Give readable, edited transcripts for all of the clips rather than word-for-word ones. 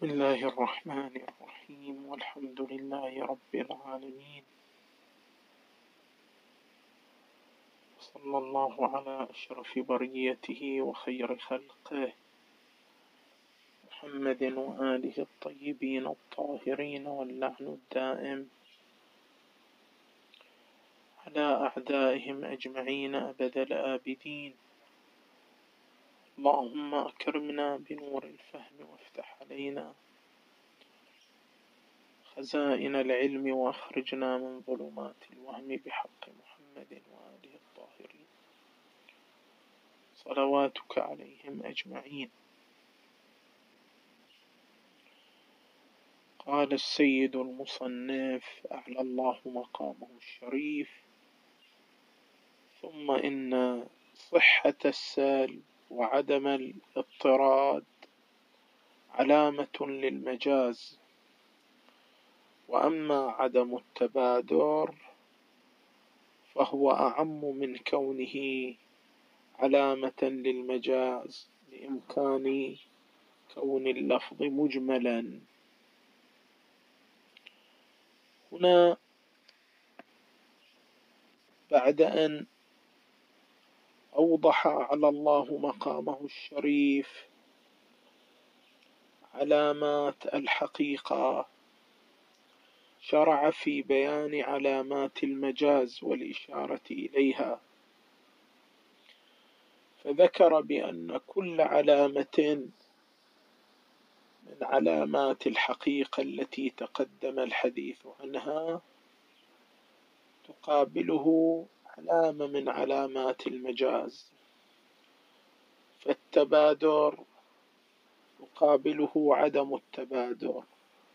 بسم الله الرحمن الرحيم، والحمد لله رب العالمين، صلى الله على أشرف بريته وخير خلقه محمد وآله الطيبين الطاهرين، واللعن الدائم على أعدائهم أجمعين أبد الآبدين. اللهم أكرمنا بنور الفهم وافتح علينا خزائن العلم، وأخرجنا من ظلمات الوهم بحق محمد وآله الطاهرين، صلواتك عليهم أجمعين. قال السيد المصنف أعلى الله مقامه الشريف: ثم إن صحة السلب وعدم الاضطراد علامة للمجاز، وأما عدم التبادر فهو أعم من كونه علامة للمجاز، بإمكان كون اللفظ مجملا. هنا بعد أن أوضح على الله مقامه الشريف علامات الحقيقة، شرع في بيان علامات المجاز والإشارة إليها، فذكر بأن كل علامة من علامات الحقيقة التي تقدم الحديث عنها تقابله علامة من علامات المجاز، فالتبادر يقابله عدم التبادر،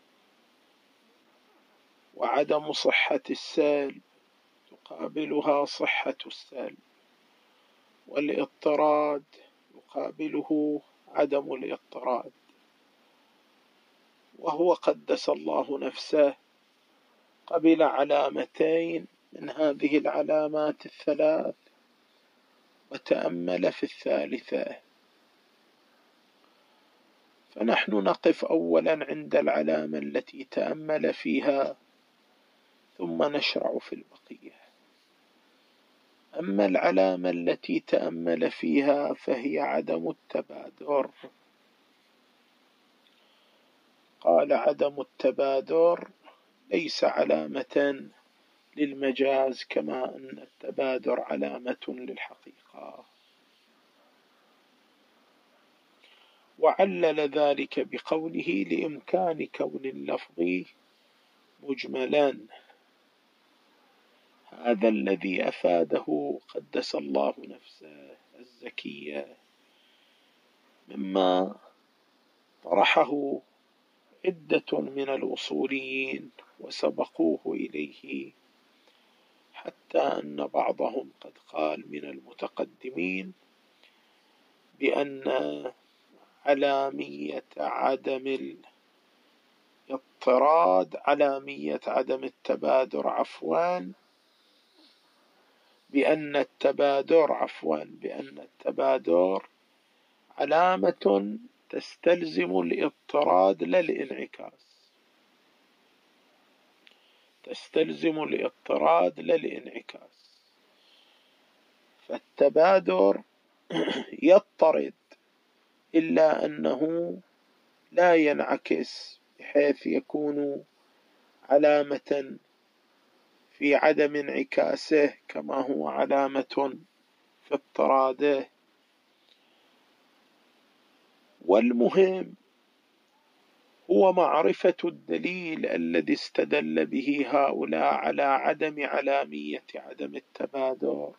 وعدم صحة السلب تقابلها صحة السلب، والاضطراد يقابله عدم الاضطراد. وهو قدس الله نفسه قبل علامتين من هذه العلامات الثلاث وتأمل في الثالثة، فنحن نقف أولا عند العلامة التي تأمل فيها ثم نشرع في البقية. أما العلامة التي تأمل فيها فهي عدم التبادر. قال: عدم التبادر ليس علامة للمجاز كما أن التبادر علامة للحقيقة، وعلل ذلك بقوله: لإمكان كون اللفظ مجملا. هذا الذي أفاده قدس الله نفسه الزكية، مما طرحه عدة من الأصوليين وسبقوه إليه، حتى أن بعضهم قد قال من المتقدمين بأن علامية عدم الاضطراد، علامية عدم التبادر بأن التبادر علامة تستلزم الاضطراد لا الانعكاس. فالتبادر يضطرد، إلا أنه لا ينعكس بحيث يكون علامة في عدم انعكاسه كما هو علامة في اضطراده. والمهم هو معرفة الدليل الذي استدل به هؤلاء على عدم علامية عدم التبادر.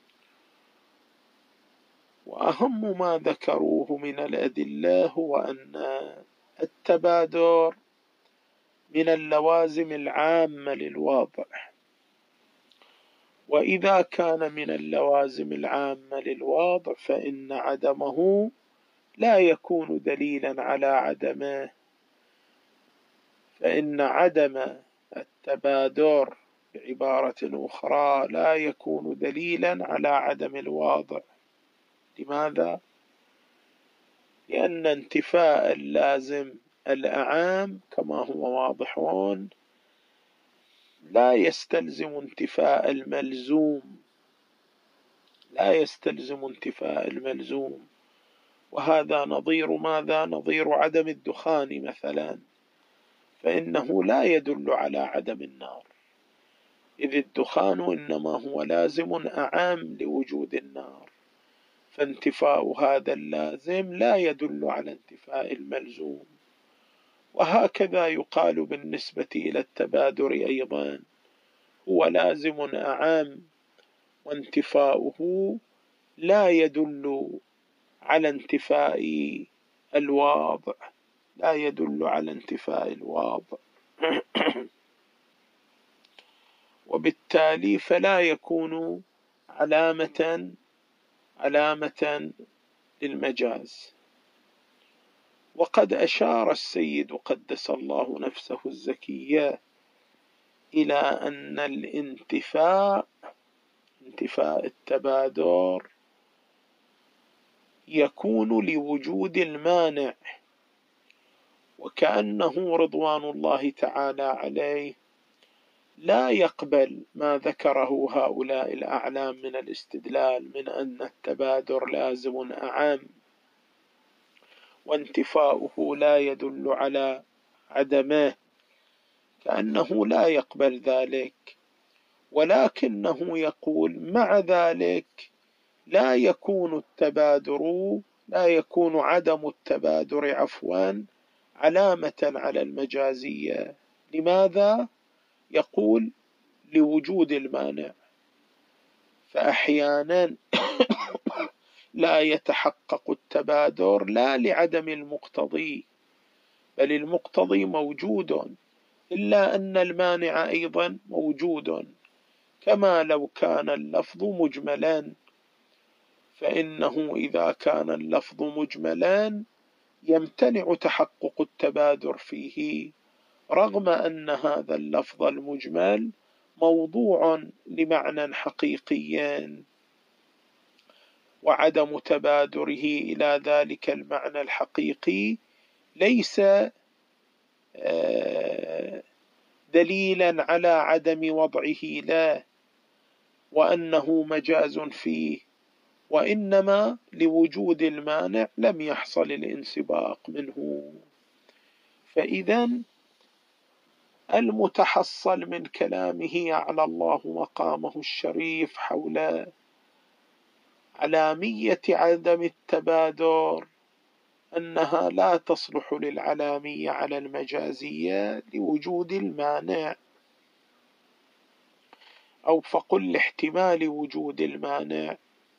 وأهم ما ذكروه من الأدلة هو أن التبادر من اللوازم العامة للواضع، وإذا كان من اللوازم العامة للواضع فإن عدمه لا يكون دليلا على عدمه، فإن عدم التبادر بعبارة أخرى لا يكون دليلا على عدم الواضع. لماذا؟ لأن انتفاء اللازم الأعام كما هو واضح لا يستلزم انتفاء الملزوم، لا يستلزم انتفاء الملزوم. وهذا نظير ماذا؟ نظير عدم الدخان مثلا، فإنه لا يدل على عدم النار، إذ الدخان إنما هو لازم أعام لوجود النار، فانتفاء هذا اللازم لا يدل على انتفاء الملزوم. وهكذا يقال بالنسبة إلى التبادر أيضا، هو لازم أعام وانتفاؤه لا يدل على انتفاء الواضع، لا يدل على انتفاء الواضع. وبالتالي فلا يكون علامة للمجاز. وقد أشار السيد قدس الله نفسه الزكية إلى أن انتفاء التبادر يكون لوجود المانع، وكأنه رضوان الله تعالى عليه لا يقبل ما ذكره هؤلاء الأعلام من الاستدلال من أن التبادر لازم أعم وانتفاؤه لا يدل على عدمه، كأنه لا يقبل ذلك، ولكنه يقول مع ذلك لا يكون عدم التبادر علامة على المجازية. لماذا؟ يقول لوجود المانع، فأحيانا لا يتحقق التبادر لا لعدم المقتضي، بل المقتضي موجود، إلا أن المانع أيضا موجود، كما لو كان اللفظ مجملا، فإنه إذا كان اللفظ مجملا يمتنع تحقق التبادر فيه، رغم أن هذا اللفظ المجمل موضوع لمعنى حقيقي، وعدم تبادره إلى ذلك المعنى الحقيقي ليس دليلا على عدم وضعه له وأنه مجاز فيه، وإنما لوجود المانع لم يحصل الانسباق منه. فإذا المتحصل من كلامه على الله مقامه الشريف حول علامية عدم التبادر أنها لا تصلح للعلامية على المجازية لوجود المانع، أو فقل لاحتمال وجود المانع.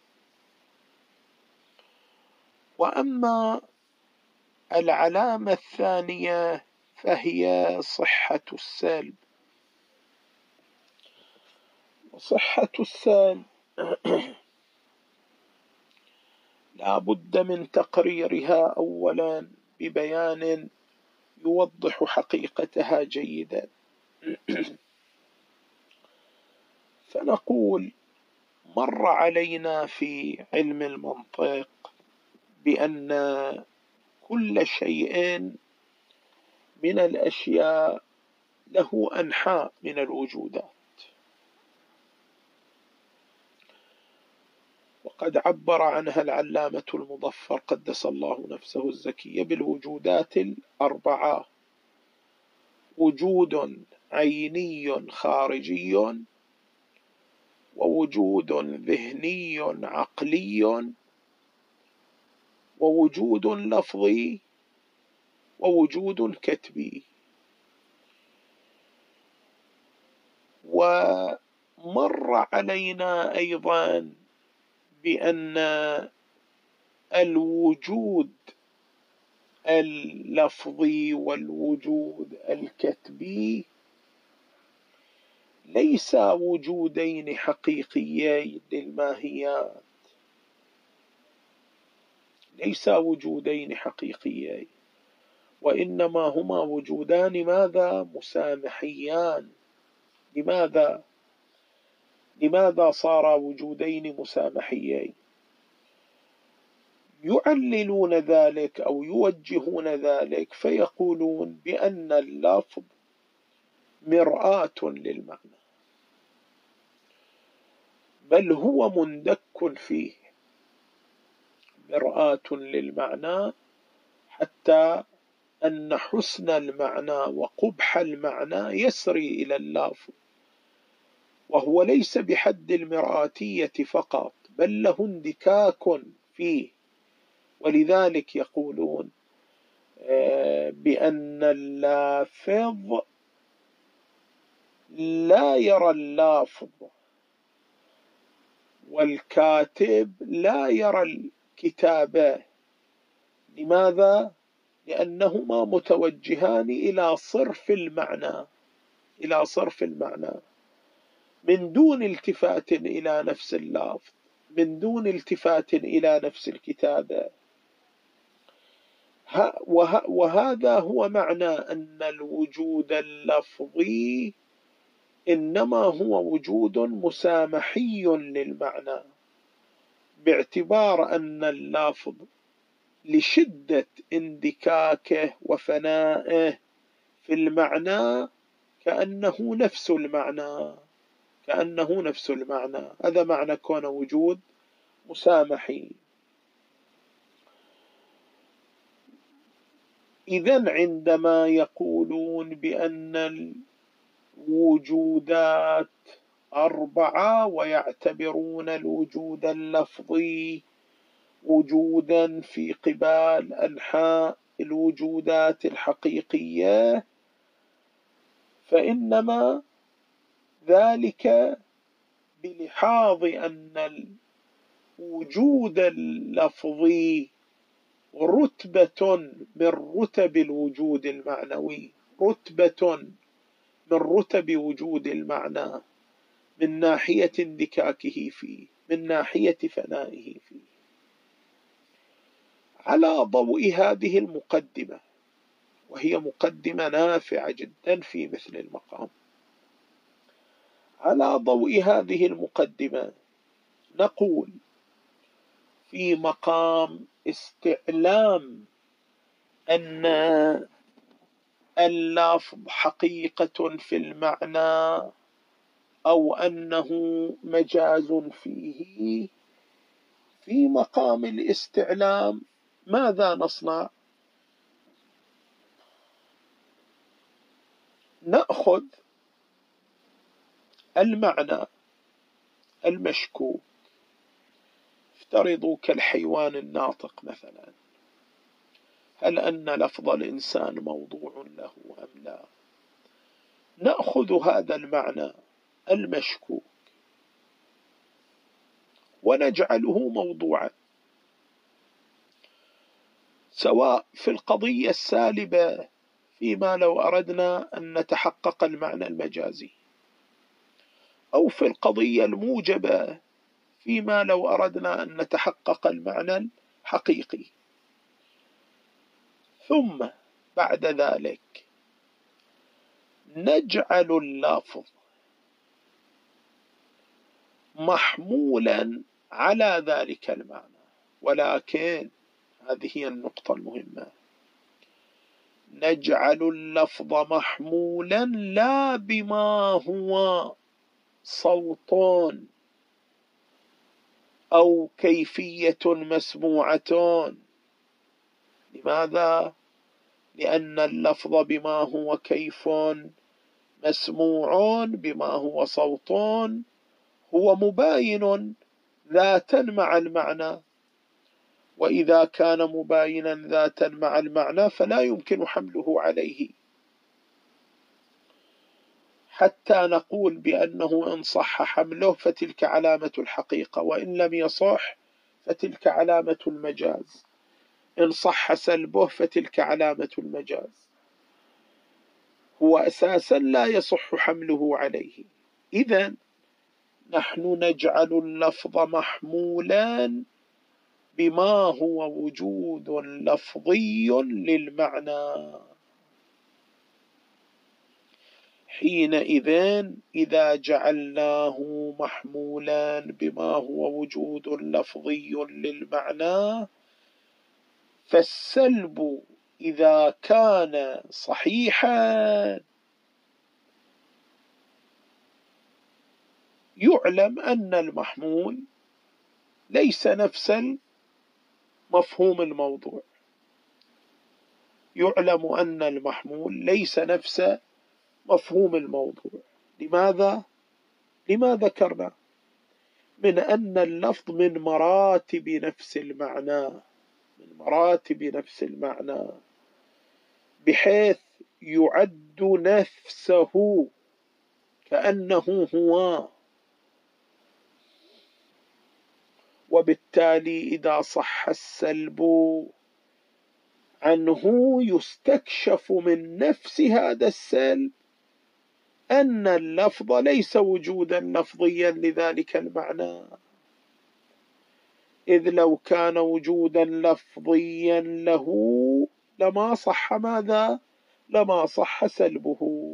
وأما العلامة الثانية فهي صحة السلب. وصحة السلب لا بد من تقريرها أولا ببيان يوضح حقيقتها جيدا. فنقول مر علينا في علم المنطق بأن كل شيء من الأشياء له أنحاء من الوجودات، وقد عبر عنها العلامة المظفر قدس الله نفسه الزكية بالوجودات الأربعة: وجود عيني خارجي، ووجود ذهني عقلي، ووجود لفظي، ووجود كتبي. ومر علينا أيضا بأن الوجود اللفظي والوجود الكتبي ليس وجودين حقيقيين للماهيات، ليس وجودين حقيقيين، وإنما هما وجودان ماذا؟ مسامحيان. لماذا صار وجودين مسامحيين؟ يعللون ذلك أو يوجهون ذلك فيقولون بأن اللفظ مرآة للمعنى، بل هو مندك فيه، مرآة للمعنى، حتى أن حسن المعنى وقبح المعنى يسري إلى اللفظ، وهو ليس بحد المرآتية فقط بل له اندكاك فيه. ولذلك يقولون بأن اللافظ لا يرى اللافظ، والكاتب لا يرى الكتابة. لماذا؟ لأنهما متوجهان إلى صرف المعنى، إلى صرف المعنى من دون التفات إلى نفس اللفظ، من دون التفات إلى نفس الكتابة. وهذا هو معنى أن الوجود اللفظي إنما هو وجود مسامحي للمعنى، باعتبار أن اللفظ لشدة اندكاكه وفنائه في المعنى كأنه نفس المعنى، كأنه نفس المعنى. هذا معنى كون وجود مسامحي. إذن عندما يقولون بأن الوجودات أربعة ويعتبرون الوجود اللفظي وجودا في قبال أنحاء الوجودات الحقيقية، فإنما ذلك بلحاظ أن الوجود اللفظي رتبة من رتب الوجود المعنوي، رتبة من رتب وجود المعنى، من ناحية اندكاكه فيه، من ناحية فنائه فيه. على ضوء هذه المقدمة، وهي مقدمة نافعة جدا في مثل المقام، على ضوء هذه المقدمة نقول في مقام استعلام أن اللفظ حقيقة في المعنى أو أنه مجاز فيه، في مقام الاستعلام ماذا نصنع؟ نأخذ المعنى المشكوك، افترضوا كالحيوان الناطق مثلا، هل أن لفظ الإنسان موضوع له أم لا؟ نأخذ هذا المعنى المشكوك ونجعله موضوعا، سواء في القضية السالبة فيما لو أردنا أن نتحقق المعنى المجازي، أو في القضية الموجبة فيما لو أردنا أن نتحقق المعنى الحقيقي. ثم بعد ذلك نجعل اللفظ محمولا على ذلك المعنى، ولكن هذه هي النقطة المهمة، نجعل اللفظ محمولا لا بما هو صوت أو كيفية مسموعة. لماذا؟ لأن اللفظ بما هو كيف مسموع بما هو صوت هو مباين ذاتا مع المعنى، وإذا كان مباينا ذاتا مع المعنى فلا يمكن حمله عليه، حتى نقول بأنه إن صح حمله فتلك علامة الحقيقة، وإن لم يصح فتلك علامة المجاز، إن صح سلبه فتلك علامة المجاز. هو أساسا لا يصح حمله عليه. إذن نحن نجعل اللفظ محمولا بما هو وجود لفظي للمعنى. حينئذ إذا جعلناه محمولا بما هو وجود لفظي للمعنى فالسلب إذا كان صحيحا يعلم أن المحمول ليس نفس مفهوم الموضوع، يعلم أن المحمول ليس نفس مفهوم الموضوع. لما ذكرنا؟ من أن اللفظ من مراتب نفس المعنى، من مراتب نفس المعنى، بحيث يعد نفسه كأنه هو، وبالتالي إذا صح السلب عنه يستكشف من نفس هذا السلب أن اللفظ ليس وجودا لفظيا لذلك المعنى، إذ لو كان وجودا لفظيا له لما صح ماذا؟ لما صح سلبه،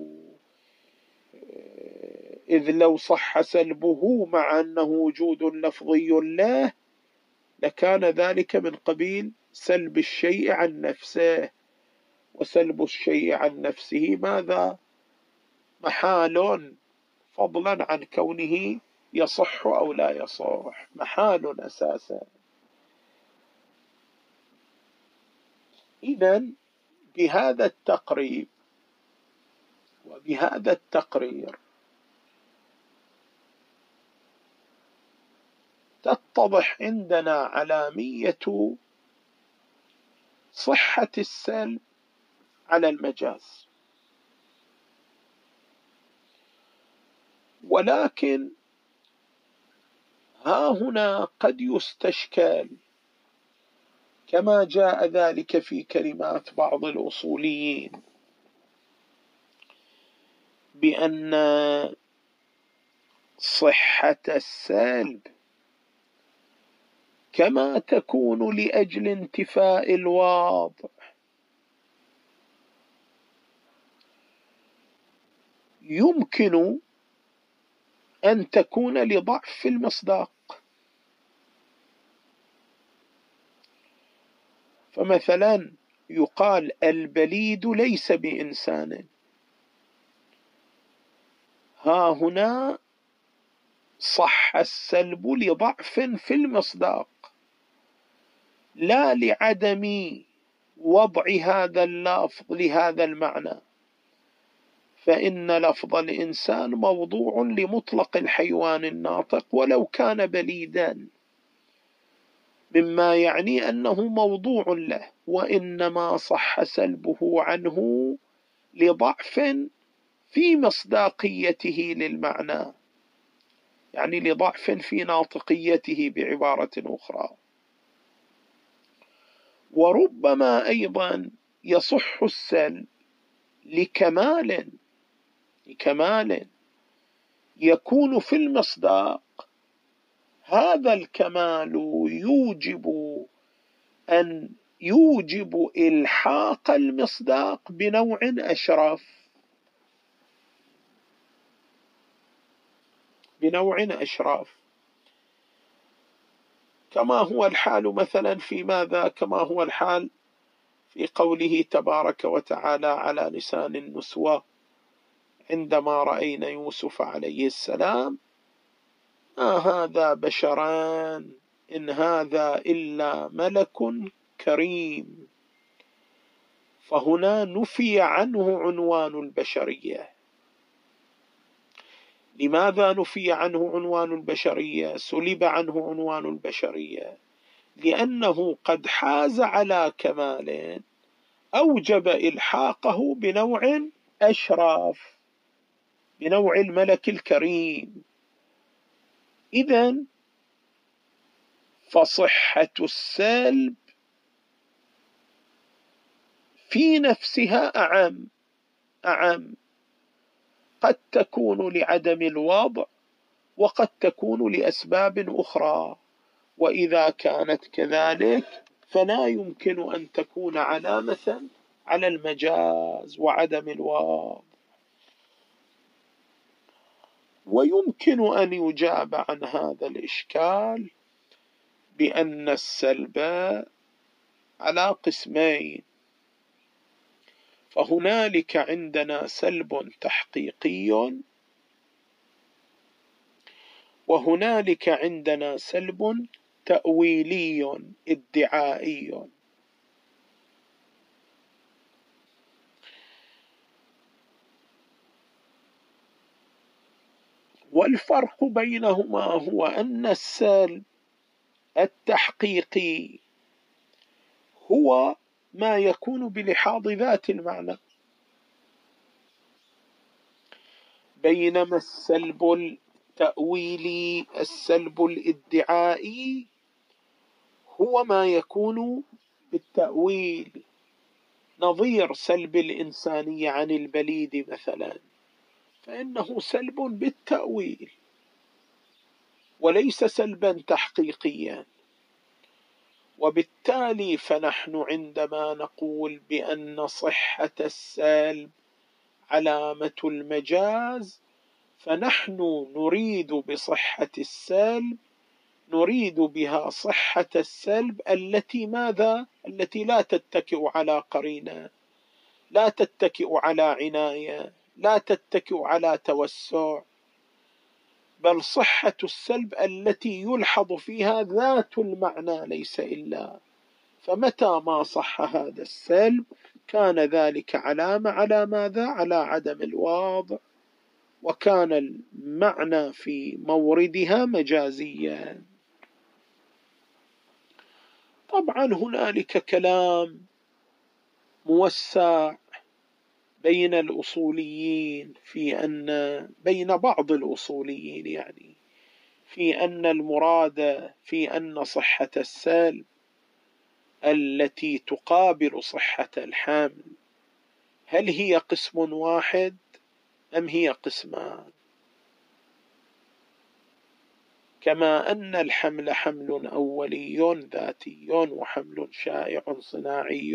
إذ لو صح سلبه مع أنه وجود لفظي له لكان ذلك من قبيل سلب الشيء عن نفسه، وسلب الشيء عن نفسه ماذا؟ محال، فضلا عن كونه يصح أو لا يصح، محال أساسا. إذن بهذا التقريب وبهذا التقرير تتضح عندنا علامية صحة السلب على المجاز. ولكن ها هنا قد يستشكال كما جاء ذلك في كلمات بعض الأصوليين بأن صحة السلب كما تكون لأجل انتفاء الواضع يمكن أن تكون لضعف المصداق. فمثلا يقال البليد ليس بإنسان، ها هنا صح السلب لضعف في المصداق لا لعدم وضع هذا اللفظ لهذا المعنى، فإن لفظ الإنسان موضوع لمطلق الحيوان الناطق ولو كان بليدا، مما يعني أنه موضوع له، وإنما صح سلبه عنه لضعف في مصداقيته للمعنى، يعني لضعف في ناطقيته بعبارة أخرى. وربما أيضا يصح السلب لكمال يكون في المصداق، هذا الكمال يوجب إلحاق المصداق بنوع أشرف، كما هو الحال مثلا في ماذا؟ كما هو الحال في قوله تبارك وتعالى على لسان النسوة عندما رأينا يوسف عليه السلام: ما هذا بشرا إن هذا إلا ملك كريم. فهنا نفي عنه عنوان البشرية. لماذا نفي عنه عنوان البشرية؟ سلب عنه عنوان البشرية لأنه قد حاز على كمال أوجب إلحاقه بنوع أشرف، بنوع الملك الكريم. إذن فصحة السلب في نفسها أعم، قد تكون لعدم الوضع وقد تكون لأسباب أخرى، وإذا كانت كذلك فلا يمكن أن تكون علامة على المجاز وعدم الوضع. ويمكن أن يجاب عن هذا الإشكال بأن السلب على قسمين، فهنالك عندنا سلب تحقيقي، وهنالك عندنا سلب تأويلي ادعائي. والفرق بينهما هو أن السلب التحقيقي هو ما يكون بلحاظ ذات المعنى، بينما السلب التأويلي السلب الادعائي هو ما يكون بالتأويل، نظير سلب الإنسانية عن البليد مثلا، فإنه سلب بالتأويل وليس سلبا تحقيقيا. وبالتالي فنحن عندما نقول بأن صحة السلب علامة المجاز، فنحن نريد بصحة السلب نريد بها صحة السلب التي ماذا؟ التي لا تتكئ على قرينة، لا تتكئ على عناية، لا تتكئ على توسع، بل صحة السلب التي يلحظ فيها ذات المعنى ليس إلا. فمتى ما صح هذا السلب كان ذلك علامة على ماذا؟ على عدم الواضع، وكان المعنى في موردها مجازيا. طبعا هنالك كلام موسع بين الأصوليين بين بعض الأصوليين يعني في أن المراد في أن صحة السلب التي تقابل صحة الحمل هل هي قسم واحد أم هي قسمان، كما أن الحمل حمل أولي ذاتي وحمل شائع صناعي،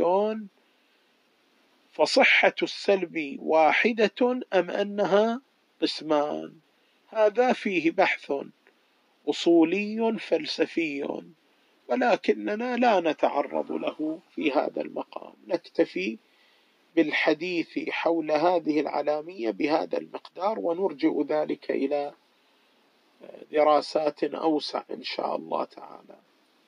فصحة السلب واحدة أم أنها قسمان؟ هذا فيه بحث أصولي فلسفي، ولكننا لا نتعرض له في هذا المقام، نكتفي بالحديث حول هذه العلامية بهذا المقدار، ونرجع ذلك إلى دراسات أوسع إن شاء الله تعالى.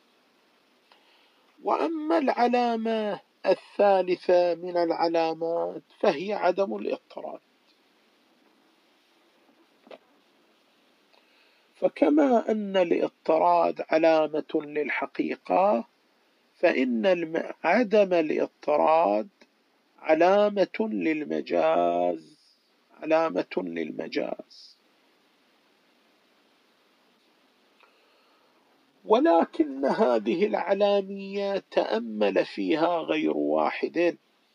وأما العلامة الثالثة من العلامات فهي عدم الاضطراد. فكما أن الاضطراد علامة للحقيقة، فإن عدم الاضطراد علامة للمجاز، علامة للمجاز. ولكن هذه العلامية تأمل فيها غير واحد،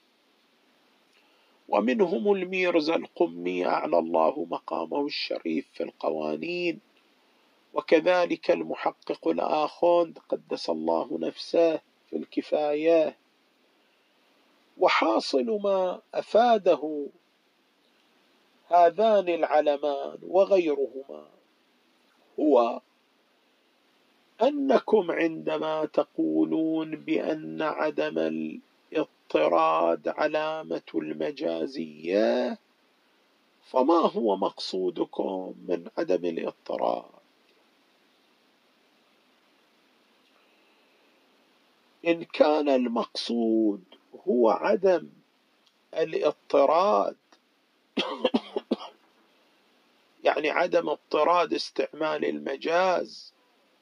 ومنهم الميرزا القمي أعلى الله مقامه الشريف في القوانين، وكذلك المحقق الآخوند قدس الله نفسه في الكفاية. وحاصل ما أفاده هذان العلمان وغيرهما هو أنكم عندما تقولون بأن عدم الاضطراد علامة المجازية، فما هو مقصودكم من عدم الاضطراد؟ إن كان المقصود هو عدم الاضطراد يعني عدم اضطراد استعمال المجاز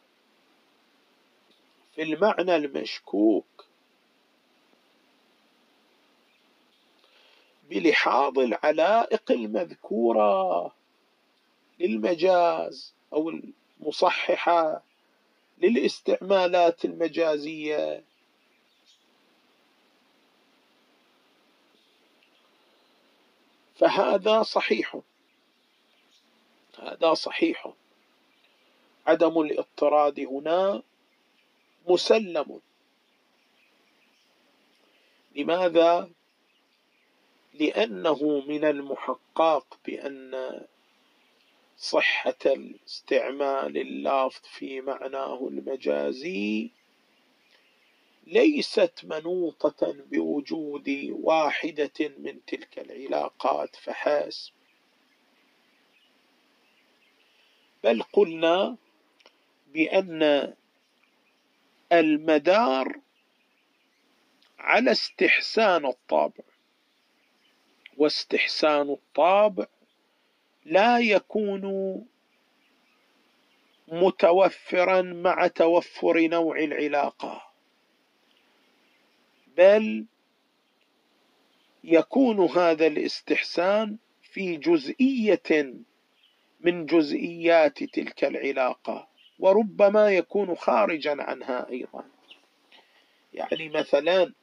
في المعنى المشكوك بلحاظ العلائق المذكورة للمجاز أو المصححة للاستعمالات المجازية، فهذا صحيح، هذا صحيح. عدم الاضطراد هنا مسلم. لماذا؟ لأنه من المحقق بأن صحة الاستعمال اللفظ في معناه المجازي ليست منوطة بوجود واحدة من تلك العلاقات فحسب، بل قلنا بأن المدار على استحسان الطابع، واستحسان الطابع لا يكون متوفرا مع توفر نوع العلاقة، بل يكون هذا الاستحسان في جزئية من جزئيات تلك العلاقة، وربما يكون خارجا عنها أيضا. يعني مثلا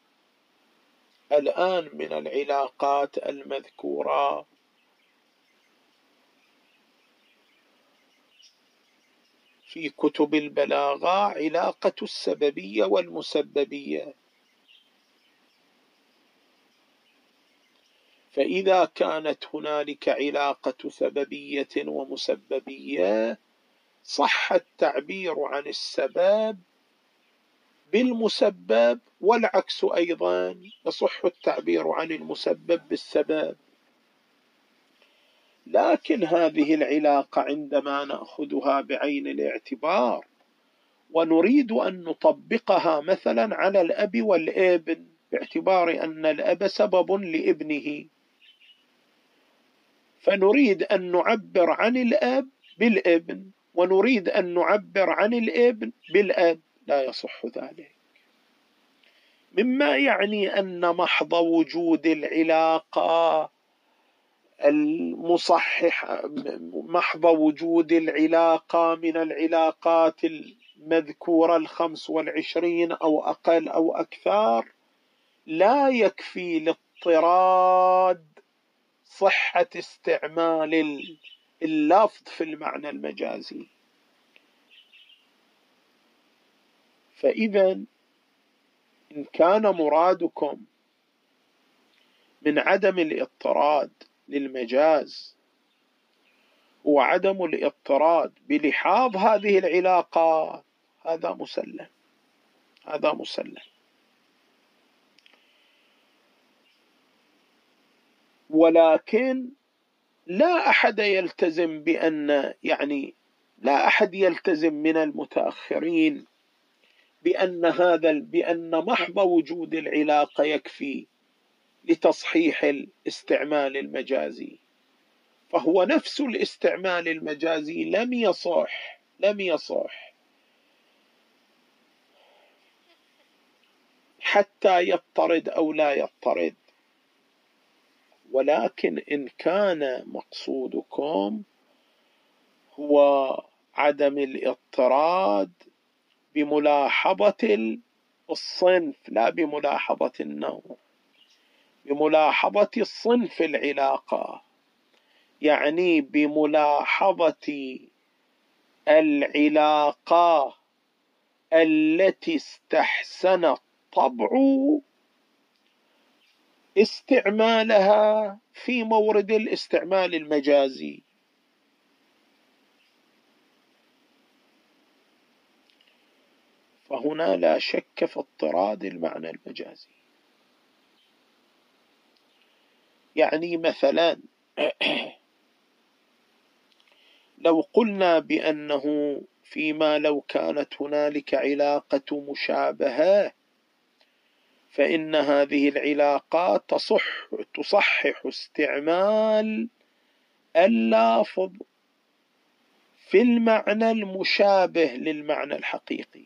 الآن من العلاقات المذكورة في كتب البلاغة علاقة السببية والمسببية، فإذا كانت هنالك علاقة سببية ومسببية صح التعبير عن السبب بالمسبب، والعكس أيضا يصح التعبير عن المسبب بالسبب. لكن هذه العلاقة عندما نأخذها بعين الاعتبار ونريد أن نطبقها مثلا على الأب والابن، باعتبار أن الأب سبب لابنه، فنريد أن نعبر عن الأب بالابن ونريد أن نعبر عن الابن بالأب، لا يصح ذلك. مما يعني أن محض وجود العلاقة المصححة، محض وجود العلاقة من العلاقات المذكورة 25 أو أقل أو أكثر لا يكفي لاضطراد صحة استعمال اللفظ في المعنى المجازي. فإذا إن كان مرادكم من عدم الاضطراد للمجاز هو عدم الاضطراد بلحاظ هذه العلاقة، هذا مسلم، هذا مسلم. ولكن لا أحد يلتزم بأن، يعني لا أحد يلتزم من المتأخرين بأن محض وجود العلاقة يكفي لتصحيح الاستعمال المجازي، فهو نفس الاستعمال المجازي لم يصح حتى يضطرد أو لا يضطرد. ولكن إن كان مقصودكم هو عدم الاضطراد بملاحظة الصنف لا بملاحظة النوع، بملاحظة الصنف العلاقة، يعني بملاحظة العلاقة التي استحسن الطبع استعمالها في مورد الاستعمال المجازي. فهنا لا شك في اضطراد المعنى المجازي. يعني مثلا لو قلنا بأنه فيما لو كانت هنالك علاقة مشابهة فإن هذه العلاقات تصحح استعمال اللافظ في المعنى المشابه للمعنى الحقيقي.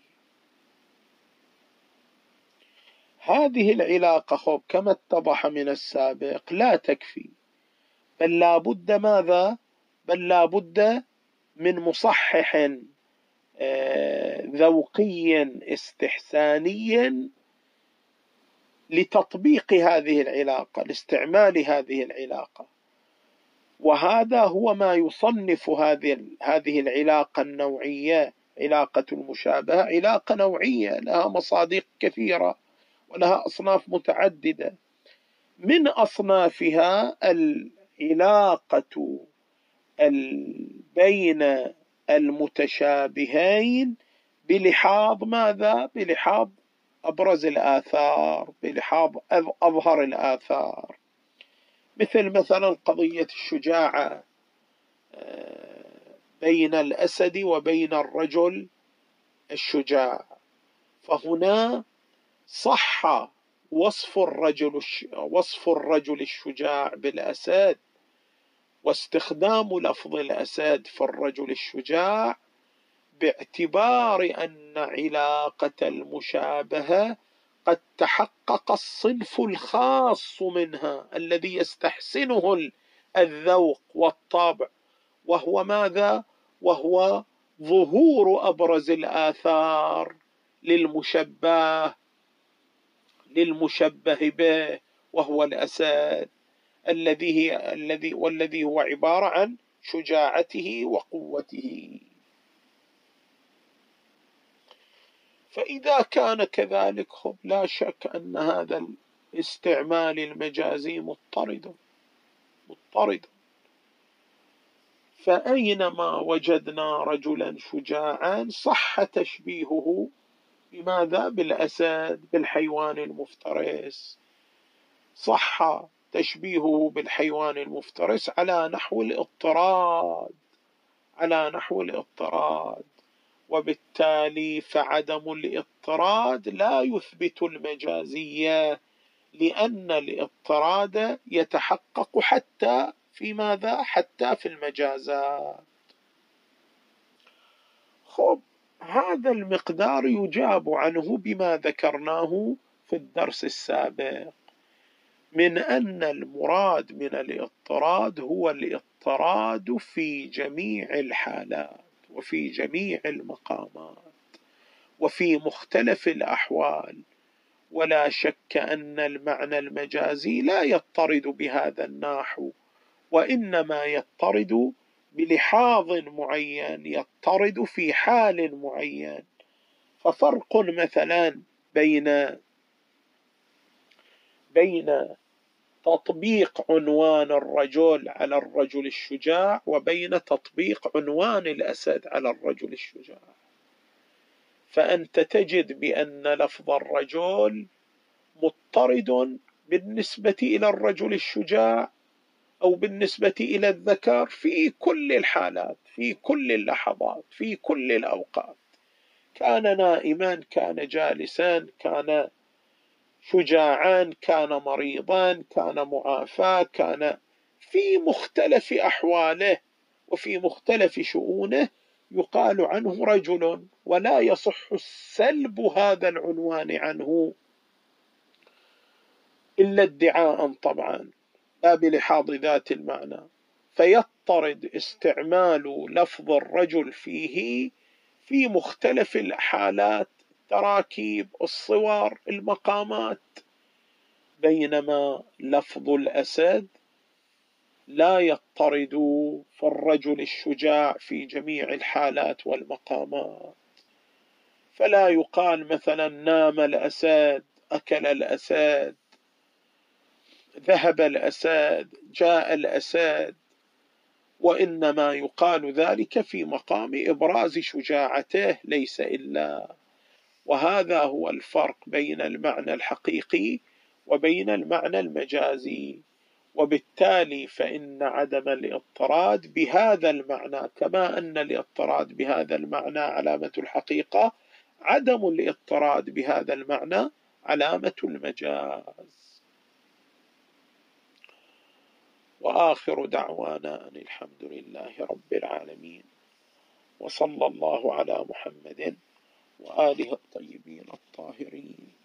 هذه العلاقة كما اتضح من السابق لا تكفي، بل لا بد ماذا؟ بل لا بد من مصحح ذوقي استحساني لتطبيق هذه العلاقة، لاستعمال هذه العلاقة. وهذا هو ما يصنف هذه العلاقة النوعية، علاقة المشابهة، علاقة نوعية لها مصادق كثيرة ولها أصناف متعددة. من أصنافها العلاقة بين المتشابهين بلحاظ ماذا؟ بلحاظ أبرز الآثار بلحاظ أظهر الآثار، مثلا قضية الشجاعة بين الأسد وبين الرجل الشجاع، فهنا صح وصف الرجل الشجاع بالأسد، واستخدام لفظ الأسد في الرجل الشجاع باعتبار أن علاقة المشابهة قد تحقق الصنف الخاص منها الذي يستحسنه الذوق والطبع، وهو ماذا؟ وهو ظهور أبرز الآثار للمشبه به، وهو الأسد والذي هو عبارة عن شجاعته وقوته. فإذا كان كذلك لا شك أن هذا الاستعمال المجازي مضطرد، فأينما وجدنا رجلا شجاعا صح تشبيهه بماذا؟ بالأسد، بالحيوان المفترس، صح تشبيهه بالحيوان المفترس على نحو الاضطراد، وبالتالي فعدم الاضطراد لا يثبت المجازية، لأن الاضطراد يتحقق حتى في ماذا؟ حتى في المجازات. هذا المقدار يجاب عنه بما ذكرناه في الدرس السابق، من أن المراد من الاضطراد هو الاضطراد في جميع الحالات وفي جميع المقامات وفي مختلف الأحوال، ولا شك أن المعنى المجازي لا يضطرد بهذا النحو، وإنما يضطرد بلحاظ معين، يضطرد في حال معين. ففرق مثلا بين تطبيق عنوان الرجل على الرجل الشجاع وبين تطبيق عنوان الأسد على الرجل الشجاع، فأنت تجد بأن لفظ الرجل مضطرد بالنسبة إلى الرجل الشجاع أو بالنسبة إلى الذكر في كل الحالات، في كل اللحظات، في كل الأوقات، كان نائما، كان جالسا، كان شجاعا، كان مريضا، كان معافى، كان في مختلف أحواله وفي مختلف شؤونه يقال عنه رجل، ولا يصح سلب هذا العنوان عنه إلا ادعاء طبعا لا بلحاظ ذات المعنى، فيضطرد استعمال لفظ الرجل فيه في مختلف الحالات، التراكيب، الصور، المقامات، بينما لفظ الأسد لا يضطرد في الرجل الشجاع في جميع الحالات والمقامات، فلا يقال مثلا نام الأسد، أكل الأسد، ذهب الأسد، جاء الأسد، وإنما يقال ذلك في مقام إبراز شجاعته ليس إلا. وهذا هو الفرق بين المعنى الحقيقي وبين المعنى المجازي، وبالتالي فإن عدم الاضطراد بهذا المعنى كما أن الاضطراد بهذا المعنى علامة الحقيقة، عدم الاضطراد بهذا المعنى علامة المجاز. وآخر دعوانا أن الحمد لله رب العالمين، وصلى الله على محمد وآله الطيبين الطاهرين.